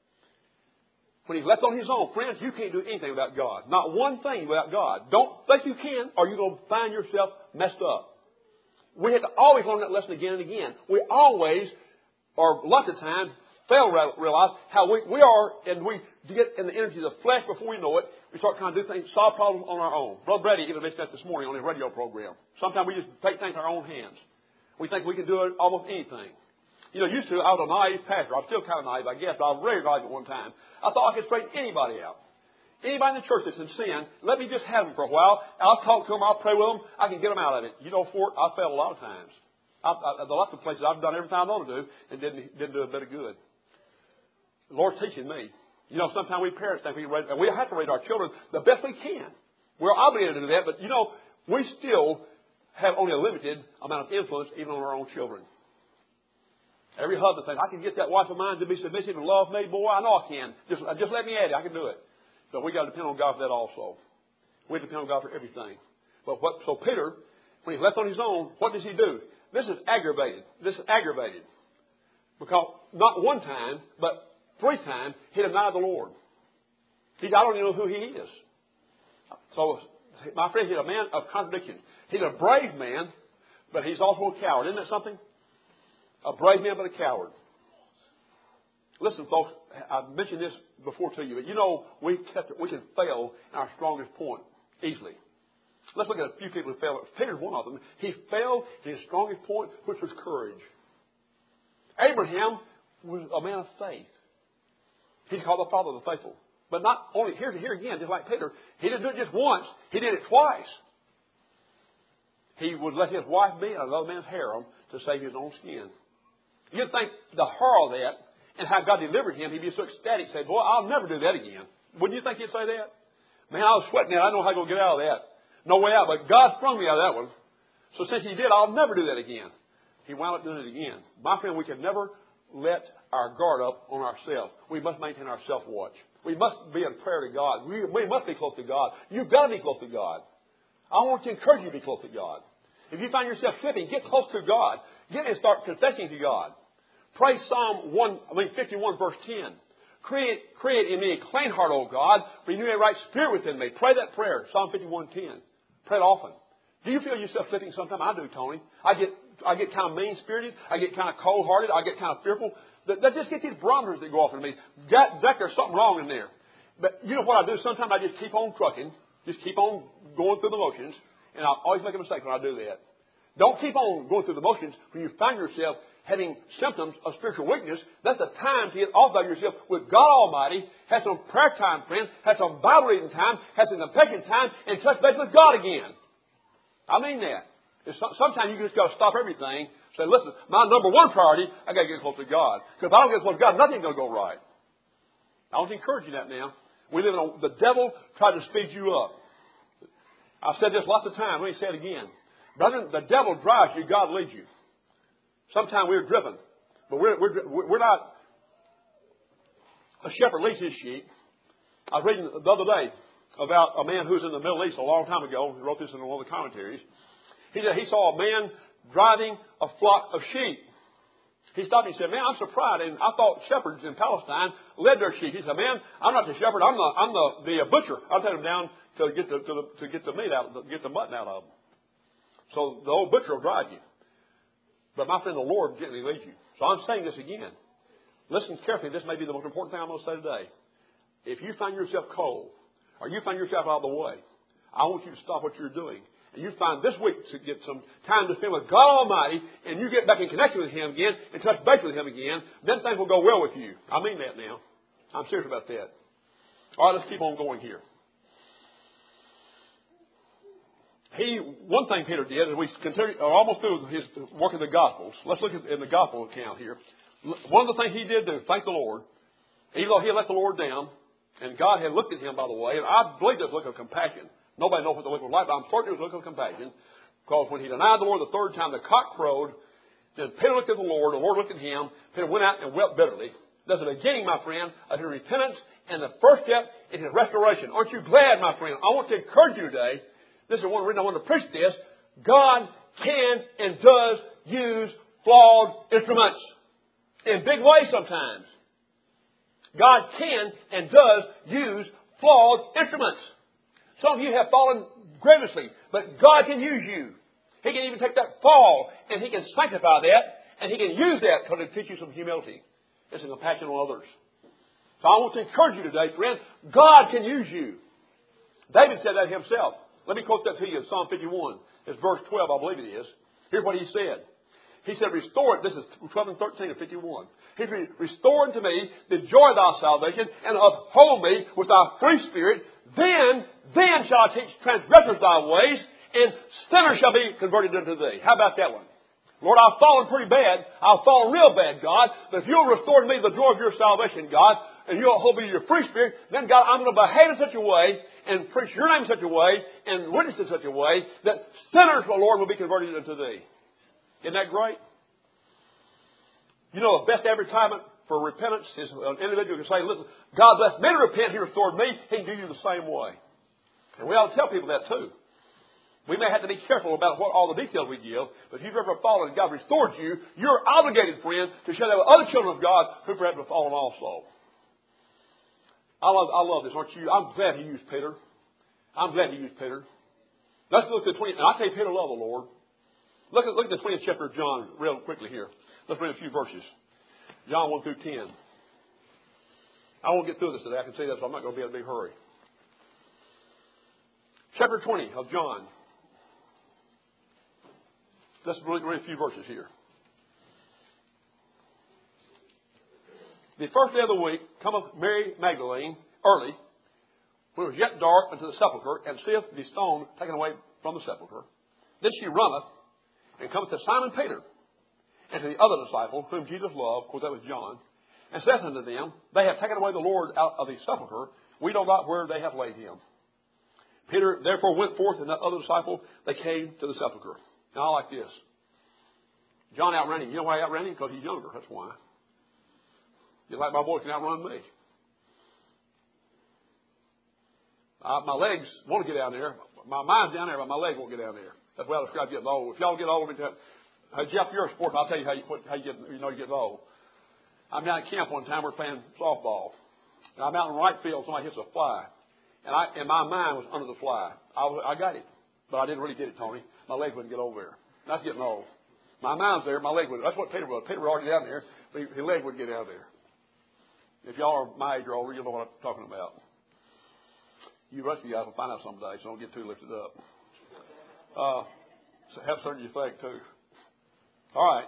When he's left on his own, friends, you can't do anything without God. Not one thing without God. Don't think you can, or you're going to find yourself messed up. We have to always learn that lesson again and again. We always, or lots of times, fail to realize how we are, and we get in the energy of the flesh before we know it. We start trying to do things, solve problems on our own. Brother Brady even mentioned that this morning on his radio program. Sometimes we just take things in our own hands. We think we can do it almost anything. You know, used to, I was a naive pastor. I'm still kind of naive, I guess, but I was very naive at one time. I thought I could straighten anybody out. Anybody in the church that's in sin, let me just have them for a while. I'll talk to them. I'll pray with them. I can get them out of it. You know, I failed a lot of times. Lots of places I've done everything I know to do and didn't do a bit of good. The Lord's teaching me. You know, sometimes we parents think we have to raise our children the best we can. We're obligated to do that, but, you know, we still have only a limited amount of influence even on our own children. Every husband thinks, I can get that wife of mine to be submissive and love me. Boy, I know I can. Just let me at it. I can do it. But we got to depend on God for that also. We depend on God for everything. So Peter, when he's left on his own, what does he do? This is aggravated. Because not one time, but 3 times, he denied the Lord. I don't even know who he is. So, my friend, he's a man of contradiction. He's a brave man, but he's also a coward. Isn't that something? A brave man, but a coward. Listen, folks, I've mentioned this before to you, but you know, we can fail in our strongest point easily. Let's look at a few people who failed. Peter's one of them. He failed in his strongest point, which was courage. Abraham was a man of faith. He's called the father of the faithful. But not only, here again, just like Peter, he didn't do it just once. He did it twice. He would let his wife be in another man's harem to save his own skin. You'd think the horror of that and how God delivered him, he'd be so ecstatic, say, boy, I'll never do that again. Wouldn't you think he'd say that? Man, I was sweating that. I don't know how to get out of that. No way out. But God sprung me out of that one. So since he did, I'll never do that again. He wound up doing it again. My friend, we can never let our guard up on ourselves. We must maintain our self-watch. We must be in prayer to God. We must be close to God. You've got to be close to God. I want to encourage you to be close to God. If you find yourself slipping, get close to God. Get and start confessing to God. Pray Psalm 51 verse 10. Create in me a clean heart, O God. Renew a right spirit within me. Pray that prayer. Psalm 51:10. Pray it often. Do you feel yourself slipping sometimes? I do, Tony. I get kind of mean-spirited. I get kind of cold-hearted. I get kind of fearful. They just get these barometers that go off in me. Zach, there's something wrong in there. But you know what I do? Sometimes I just keep on trucking. Just keep on going through the motions. And I always make a mistake when I do that. Don't keep on going through the motions when you find yourself having symptoms of spiritual weakness. That's a time to get off by yourself with God Almighty. Have some prayer time, friend. Have some Bible reading time. Have some confession time. And touch base with God again. I mean that. Sometimes you just got to stop everything. Say, listen, my number one priority, I got to get close to God. Because if I don't get close to God, nothing's going to go right. I want to encourage you that now. The devil tried to speed you up. I've said this lots of times. Let me say it again. Brother, the devil drives you, God leads you. Sometimes we're driven. But we're not. A shepherd leads his sheep. I was reading the other day about a man who was in the Middle East a long time ago. He wrote this in one of the commentaries. He said he saw a man driving a flock of sheep. He stopped and he said, man, I'm surprised. And I thought shepherds in Palestine led their sheep. He said, man, I'm not the shepherd. I'm the butcher. I'll take them down to get the meat out, get the mutton out of them. So the old butcher will drive you. But my friend, the Lord gently leads you. So I'm saying this again. Listen carefully. This may be the most important thing I'm going to say today. If you find yourself cold, or you find yourself out of the way, I want you to stop what you're doing. And you find this week to get some time to spend with God Almighty, and you get back in connection with Him again, and touch base with Him again, then things will go well with you. I mean that now. I'm serious about that. All right, let's keep on going here. One thing Peter did, and we continue, almost through his work in the Gospels. Let's look in the Gospel account here. One of the things he did do, thank the Lord, even though he had let the Lord down, and God had looked at him, by the way, and I believe this look of compassion. Nobody knows what the look was like, but I'm certain it was a look of compassion. Because when he denied the Lord the third time, the cock crowed. Then Peter looked at the Lord looked at him. Peter went out and wept bitterly. That's the beginning, my friend, of his repentance and the first step in his restoration. Aren't you glad, my friend? I want to encourage you today. This is one reason I want to preach this. God can and does use flawed instruments in big ways sometimes. God can and does use flawed instruments. Some of you have fallen grievously, but God can use you. He can even take that fall and He can sanctify that, and He can use that because it'll teach you some humility and some compassion on others. So I want to encourage you today, friend. God can use you. David said that himself. Let me quote that to you in Psalm 51. It's verse 12, I believe it is. Here's what he said. He said, restore it. This is 12 and 13 of 51. He said, restore unto me the joy of thy salvation and uphold me with thy free spirit. Then shall I teach transgressors thy ways, and sinners shall be converted unto thee. How about that one? Lord, I've fallen pretty bad. I've fallen real bad, God. But if you'll restore to me the joy of your salvation, God, and you'll hold me to your free spirit, then, God, I'm going to behave in such a way and preach your name in such a way and witness in such a way that sinners, O Lord, will be converted unto thee. Isn't that great? You know, the best advertisement for repentance is an individual can say, listen, God bless me to repent. He restored me. He can do you the same way. And we ought to tell people that too. We may have to be careful about all the details we give, but if you've ever fallen and God restored you, you're obligated, friend, to share that with other children of God who perhaps have fallen also. I love this, aren't you? I'm glad He used Peter. I'm glad He used Peter. Let's look at the 20th. And I say Peter loved the Lord. Look at the 20th chapter of John real quickly here. Let's read a few verses. John 1 through 10. I won't get through this today. I can say that, so I'm not going to be in a big hurry. Chapter 20 of John. Let's read a few verses here. The first day of the week cometh Mary Magdalene early, when it was yet dark, unto the sepulchre, and seeth the stone taken away from the sepulchre. Then she runneth, and cometh to Simon Peter, and to the other disciple, whom Jesus loved, of course that was John, and saith unto them, They have taken away the Lord out of the sepulchre. We know not where they have laid him. Peter therefore went forth, and that other disciple, they came to the sepulchre. Now I like this. John outran him. You know why he outran him? Because he's younger. That's why. Just like my boy can outrun me. My legs want to get down there. My mind's down there, but my legs won't get down there. That's why I describe getting old. If y'all get old, Jeff, you're a sport, and I'll tell you how you get old. I'm down at camp one time. We're playing softball. And I'm out in right field, somebody hits a fly. And my mind was under the fly. I got it. But I didn't really get it, Tony. My leg wouldn't get over there. That's getting old. My mind's there, my leg wouldn't. That's what Peter was. Peter was already down there, but his leg wouldn't get out of there. If y'all are my age or older, you'll know what I'm talking about. You rest of you guys will find out someday, so don't get too lifted up. So have certainty of faith, too. All right.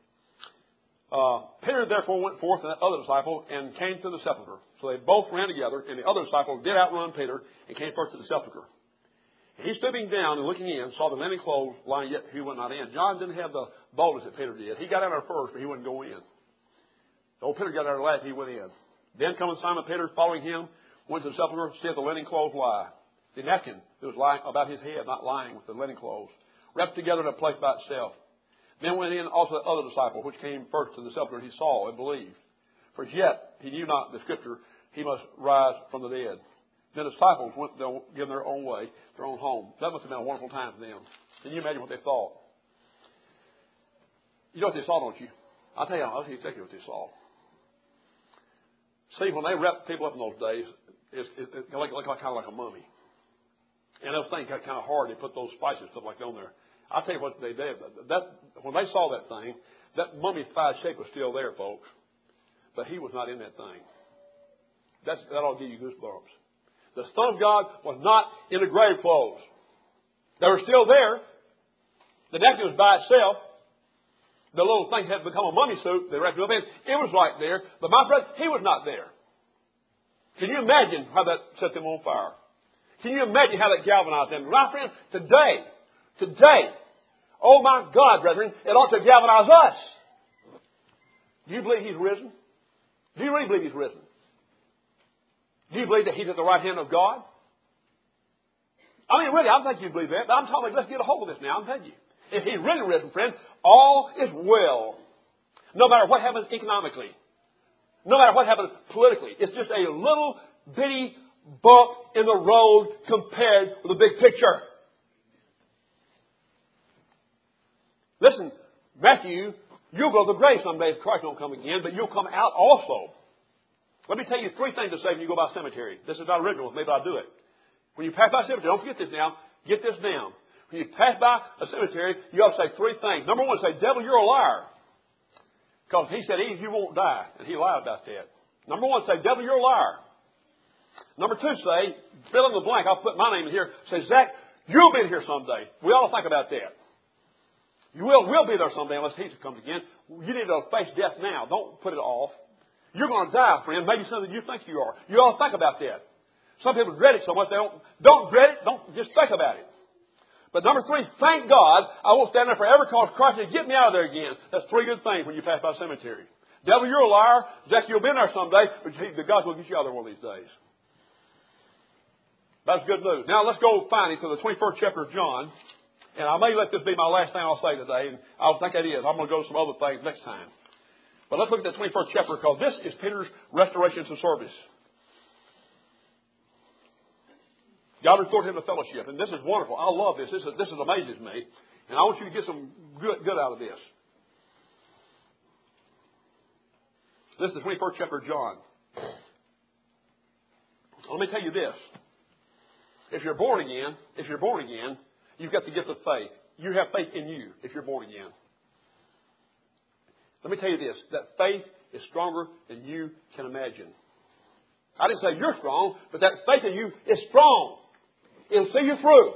Peter therefore went forth and that other disciple and came to the sepulchre. So they both ran together, and the other disciple did outrun Peter and came first to the sepulchre. He, stooping down and looking in, saw the linen clothes lying, yet he went not in. John didn't have the boldness that Peter did. He got out there first, but he wouldn't go in. Old Peter got out there last, he went in. Then coming Simon Peter, following him, went to the sepulchre, see the linen clothes lie. The napkin that was lying about his head, not lying with the linen clothes, wrapped together in a place by itself. Then went in also the other disciple, which came first to the sepulchre, and he saw and believed. For as yet he knew not the scripture, he must rise from the dead. Then the disciples went given their own way, their own home. That must have been a wonderful time for them. Can you imagine what they thought? You know what they saw, don't you? I'll tell you exactly what they saw. See, when they wrapped people up in those days, it's kind of like a mummy. And those things got kind of hard. They put those spices and stuff like that on there. I'll tell you what they did. When they saw that thing, that mummified shape was still there, folks. But he was not in that thing. That ought to give you goosebumps. The Son of God was not in the grave clothes. They were still there. The napkin was by itself. The little thing had become a mummy suit. They wrapped it up in. It was right there. But my friend, he was not there. Can you imagine how that set them on fire? Can you imagine how that galvanized them? My friend, today, oh my God, brethren, it ought to galvanize us. Do you believe He's risen? Do you really believe He's risen? Do you believe that He's at the right hand of God? I mean, really, I don't think you believe that, but I'm talking about, let's get a hold of this now. I'm telling you. If He's really risen, friend, all is well. No matter what happens economically. No matter what happens politically. It's just a little bitty bump in the road compared with the big picture. Listen, Matthew, you'll go to the grave someday if Christ don't come again, but you'll come out also. Let me tell you three things to say when you go by a cemetery. This is not original with me, but I'll do it. When you pass by a cemetery, don't forget this now. Get this down. When you pass by a cemetery, you ought to say three things. Number one, say, devil, you're a liar. Because he said, you won't die. And he lied about that. Number one, say, devil, you're a liar. Number two, say, fill in the blank. I'll put my name in here. Say, Zach, you'll be here someday. We ought to think about that. We'll be there someday unless Jesus comes again. You need to face death now. Don't put it off. You're going to die, friend. Maybe something you think you are. You ought to think about that. Some people dread it so much they don't dread it. Don't just think about it. But number three, thank God I won't stand there forever because Christ will get me out of there again. That's three good things when you pass by a cemetery. Devil, you're a liar. Jack, you'll be in there someday, but God will get you out of there one of these days. That's good news. Now let's go finally to the 21st chapter of John. And I may let this be my last thing I'll say today, and I think it is. I'm going to go to some other things next time. But let's look at the 21st chapter because this is Peter's restoration to service. God restored him to fellowship, and this is wonderful. I love this. This amazes me, and I want you to get some good out of this. This is the 21st chapter of John. Let me tell you this. If you're born again, you've got the gift of faith. You have faith in you if you're born again. Let me tell you this, that faith is stronger than you can imagine. I didn't say you're strong, but that faith in you is strong. It'll see you through.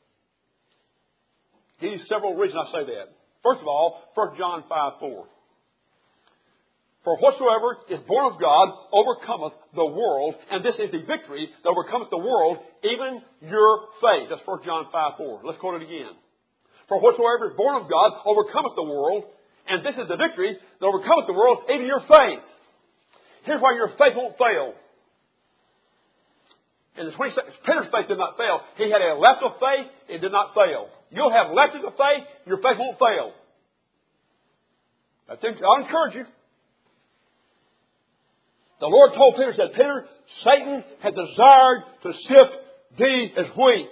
Give you several reasons I say that. First of all, 1 John 5:4. For whatsoever is born of God overcometh the world, and this is the victory that overcometh the world, even your faith. That's 1 John 5:4. Let's quote it again. For whatsoever is born of God overcometh the world, and this is the victory that overcometh the world, even your faith. Here's why your faith won't fail. And the 22nd, Peter's faith did not fail. He had a left of faith, it did not fail. You'll have left of faith, your faith won't fail. I'll encourage you. The Lord told Peter, said, Peter, Satan had desired to sift thee as wheat.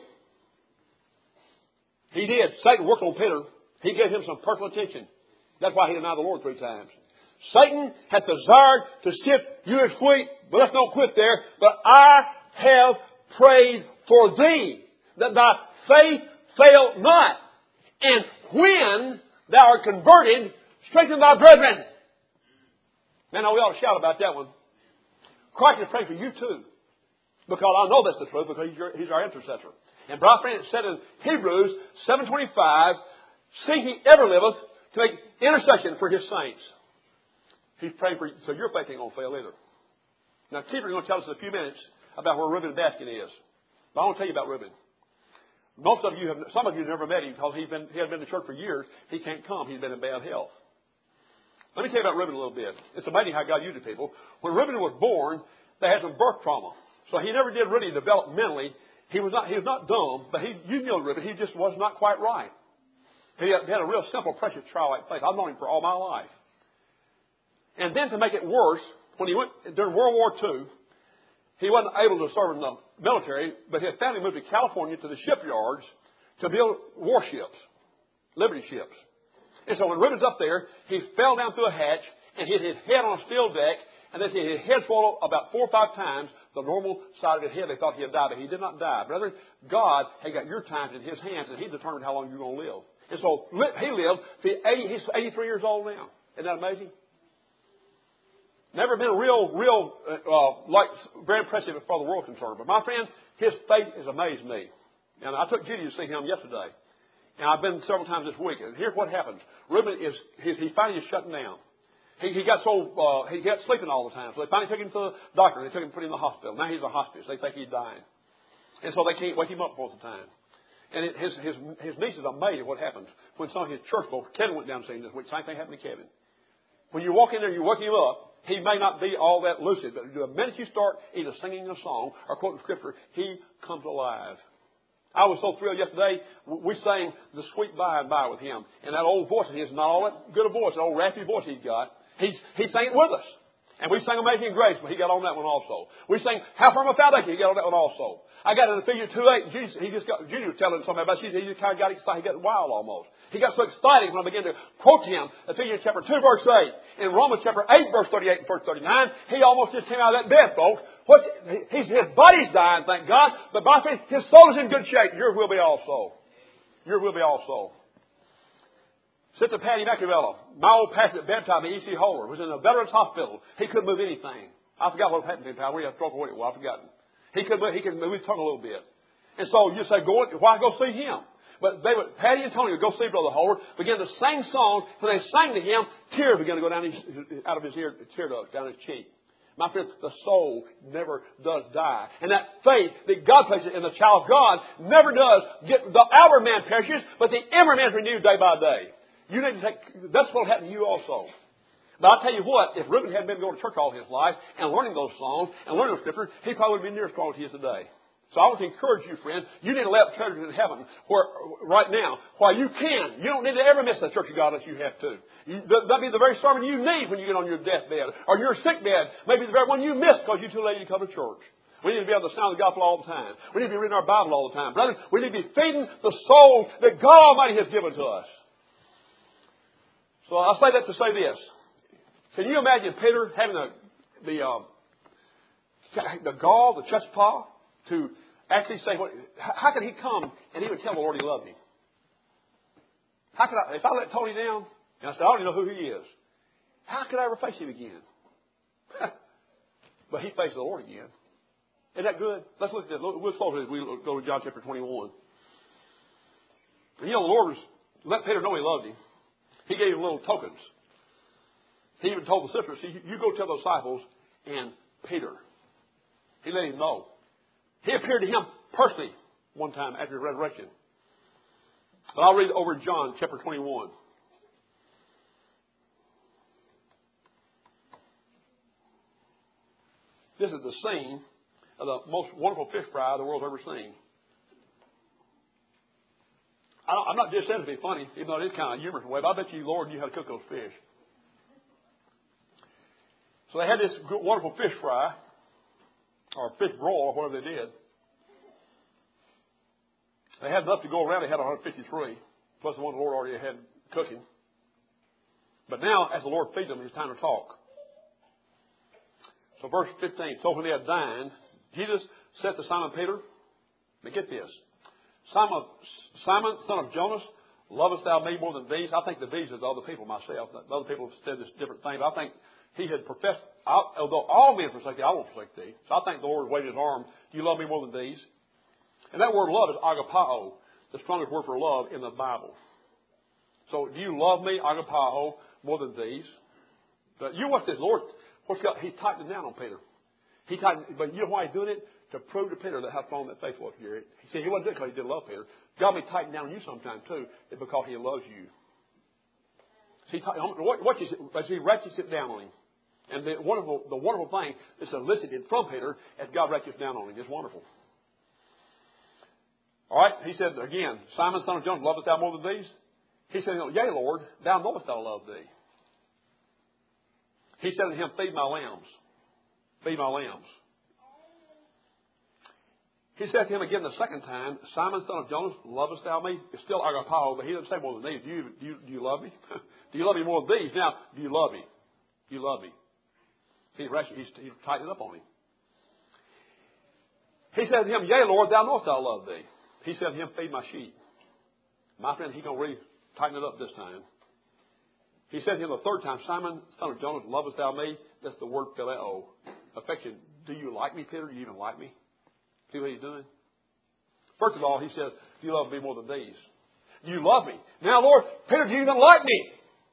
He did. Satan worked on Peter. He gave him some personal attention. That's why he denied the Lord 3 times. Satan hath desired to sift you as wheat, but let's not quit there. But I have prayed for thee, that thy faith fail not. And when thou art converted, strengthen thy brethren. Man, now we ought to shout about that one. Christ is praying for you too. Because I know that's the truth, because He's our intercessor. And brother friend, it said in Hebrews 7:25, see He ever liveth to make intercession for His saints. He's praying for you, so your faith ain't going to fail either. Now, Keeper is going to tell us in a few minutes about where Reuben Baskin is. But I want to tell you about Reuben. Some of you have never met him because he had been to church for years. He can't come. He's been in bad health. Let me tell you about Reuben a little bit. It's amazing how God uses people. When Reuben was born, they had some birth trauma. So he never did really develop mentally. He was not dumb, but you know Reuben, he just was not quite right. He had a real simple, precious childlike faith. I've known him for all my life. And then to make it worse, when he went during World War II, he wasn't able to serve in the military, but his family moved to California to the shipyards to build warships, Liberty ships. And so when Reuben's up there, he fell down through a hatch and hit his head on a steel deck, and they say his head swallowed about 4 or 5 times the normal side of his head. They thought he had died, but he did not die. Brethren, God had got your time in His hands, and He determined how long you're going to live. And so he lived. He's 83 years old now. Isn't that amazing? Never been very impressive as far as the world concerned. But my friend, his faith has amazed me. And I took Judy to see him yesterday. And I've been several times this week. And here's what happens. Reuben he finally is shutting down. He got sleeping all the time. So they finally took him to the doctor. They took him and put him in the hospital. Now he's in a hospice. They think he's dying. And so they can't wake him up most of the time. And his niece is amazed at what happens. When some of his church folks, Kevin went down to see him this week. Same thing happened to Kevin. When you walk in there, you wake him up. He may not be all that lucid, but the minute you start either singing a song or quoting Scripture, he comes alive. I was so thrilled yesterday. We sang The Sweet By and By with him. And that old voice of his, not all that good a voice, that old raspy voice he's got, he sang it with us. And we sang Amazing Grace, but he got on that one also. We sang How Firm a Foundation, he got on that one also. I got in Ephesians 2:8. Judy was telling somebody about it. He just kind of got excited. He got wild almost. He got so excited when I began to quote him. Ephesians chapter 2, verse 8. In Romans chapter 8, verse 38 and verse 39. He almost just came out of that bed, folks. His body's dying, thank God. But by faith, his soul is in good shape. Yours will be also. Yours will be also. Sister Patty Machiavelli, my old pastor that baptized me, E.C. Holler, was in a veterans hospital. He couldn't move anything. I forgot what happened to him, pal. We had trouble with it. Well, I've forgotten. He could move his tongue a little bit. And so you say, why go see him? But Patty and Tony would go see Brother Holler, began to sing songs. When they sang to him, tears began to go down out of his ear, tear ducts, down his cheek. My friend, the soul never does die. And that faith that God places in the child of God never does get, the outward man perishes, but the inward man is renewed day by day. You need to that's what will happen to you also. But I'll tell you what, if Reuben hadn't been going to church all his life and learning those songs and learning those scriptures, he probably would be near as strong as he is today. So I want to encourage you, friend, you need to lay up treasures in heaven right now while you can. You don't need to ever miss the church of God unless you have to. That'll be the very sermon you need when you get on your deathbed or your sick bed. Maybe the very one you missed because you're too lazy to come to church. We need to be able to sound the gospel all the time. We need to be reading our Bible all the time. Brother, we need to be feeding the soul that God Almighty has given to us. So I say that to say this. Can you imagine Peter having the gall, the chutzpah, to actually say, how could he come and he would tell the Lord he loved him? How could if I let Tony down and I said, I don't even know who he is, how could I ever face him again? But he faced the Lord again. Isn't that good? Let's look at that. We'll close as we go to John chapter 21. And the Lord let Peter know he loved him. He gave him little tokens. He even told the sisters, you go tell the disciples and Peter. He let him know. He appeared to him personally one time after his resurrection. But I'll read over John chapter 21. This is the scene of the most wonderful fish fry the world's ever seen. I'm not just saying to be funny, even though it is kind of humorous way, but I bet you, Lord, knew how to cook those fish. So they had this wonderful fish fry, or fish broil, or whatever they did. They had enough to go around. They had 153, plus the one the Lord already had cooking. But now, as the Lord feeds them, it's time to talk. So verse 15. So when they had dined, Jesus said to Simon Peter, now get this. Simon, son of Jonas, lovest thou me more than these? I think the these is the other people myself. The other people have said this different thing. But I think he had professed, although all men forsake thee, I won't forsake thee. So I think the Lord waved his arm. Do you love me more than these? And that word love is agapao, the strongest word for love in the Bible. So do you love me, agapao, more than these? But you watch this, Lord. He's tightening down on Peter. But you know why he's doing it? To prove to Peter that how strong that faith was. He said he wasn't doing it because he didn't love Peter. God may tighten down on you sometime too, because he loves you. See, watch this, as he ratchets it down on him. And the wonderful thing that's elicited from Peter as God ratchets down on him is wonderful. All right, he said again, Simon, son of Jonas, lovest thou more than these? He said, yea, Lord, thou knowest I love thee. He said to him, feed my lambs. Feed my lambs. He said to him again the second time, Simon, son of Jonas, lovest thou me? It's still agapao, but he doesn't say more than these. Do you love me? Do you love me more than these? Now, do you love me? Do you love me? See, he's tightened up on him. He said to him, yea, Lord, thou knowest I love thee. He said to him, feed my sheep. My friend, he's going to really tighten it up this time. He said to him the third time, Simon, son of Jonas, lovest thou me? That's the word phileo. Affection. Do you like me, Peter? Do you even like me? See what he's doing? First of all, he says, do you love me more than these? Do you love me? Now, Lord, Peter, do you even like me?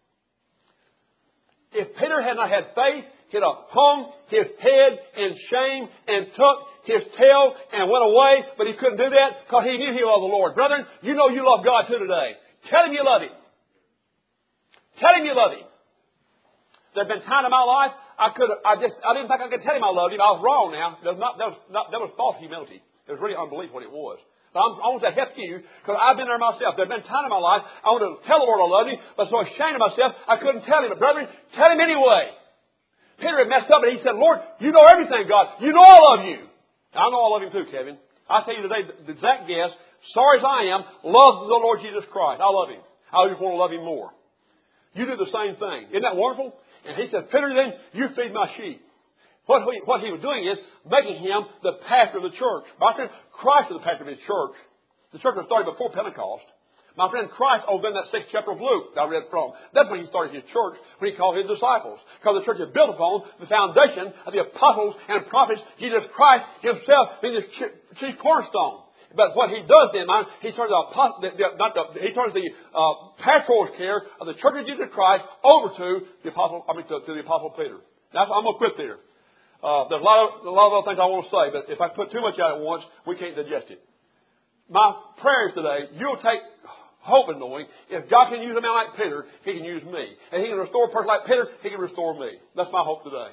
If Peter had not had faith, he'd have hung his head in shame and tucked his tail and went away, but he couldn't do that because he knew he loved the Lord. Brethren, you know you love God too today. Tell him you love him. Tell him you love him. There have been times in my life I didn't think I could tell him I loved him. I was wrong now. That was false humility. It was really unbelief what it was. But I want to help you because I've been there myself. There have been times in my life I want to tell the Lord I love him, but so ashamed of myself I couldn't tell him. But brethren, tell him anyway. Peter had messed up and he said, Lord, you know everything, God. You know I love you. And I know I love him too, Kevin. I tell you today, the exact guess, sorry as I am, loves the Lord Jesus Christ. I love him. I just want to love him more. You do the same thing. Isn't that wonderful? And he said, Peter, then you feed my sheep. What he was doing is making him the pastor of the church. My friend, Christ is the pastor of his church. The church was started before Pentecost. My friend, Christ, in that 6th chapter of Luke that I read from. That's when he started his church, when he called his disciples. Because the church is built upon the foundation of the apostles and prophets, Jesus Christ himself being the chief cornerstone. But what he does then, he turns the pastoral care of the Church of Jesus Christ over to the apostle Peter. Now, I'm going to quit there. There's a lot of other things I want to say, but if I put too much out at once, we can't digest it. My prayer is today, you'll take hope in knowing if God can use a man like Peter, he can use me. And he can restore a person like Peter, he can restore me. That's my hope today.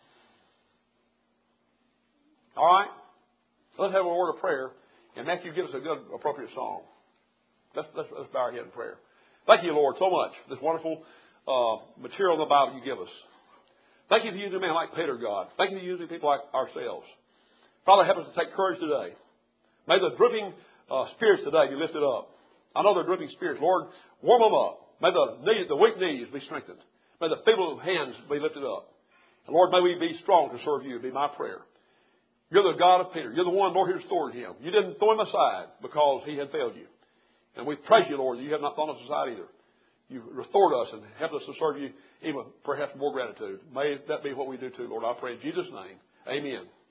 All right? Let's have a word of prayer. And Matthew, give us a good, appropriate song. Let's bow our head in prayer. Thank you, Lord, so much. This wonderful material in the Bible you give us. Thank you for using a man like Peter, God. Thank you for using people like ourselves. Father, help us to take courage today. May the drooping spirits today be lifted up. I know they're drooping spirits. Lord, warm them up. May the weak knees be strengthened. May the feeble hands be lifted up. And Lord, may we be strong to serve you. Be my prayer. You're the God of Peter. You're the one, Lord, who restored him. You didn't throw him aside because he had failed you. And we praise you, Lord, that you have not thrown us aside either. You restored us and helped us to serve you even perhaps more gratitude. May that be what we do too, Lord. I pray in Jesus' name. Amen.